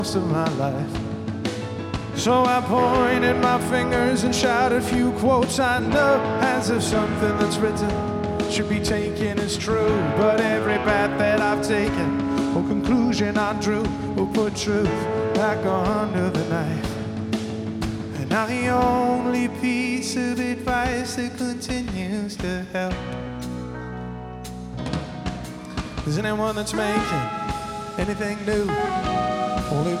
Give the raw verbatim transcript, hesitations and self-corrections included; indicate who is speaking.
Speaker 1: most of my life. So I pointed my fingers and shouted a few quotes I know, as if something that's written should be taken as true. But every path that I've taken, or conclusion I drew, will put truth back under the knife. And now the only piece of advice that continues to help is anyone that's making anything new, only